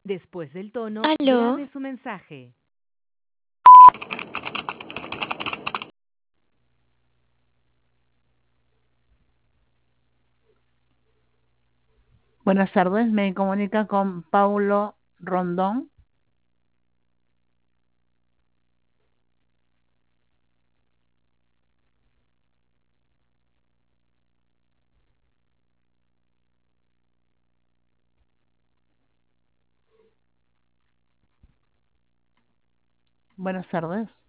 Después del tono, Aló, grabe su mensaje. Buenas tardes, me comunica con Paulo Rondón. Buenas tardes.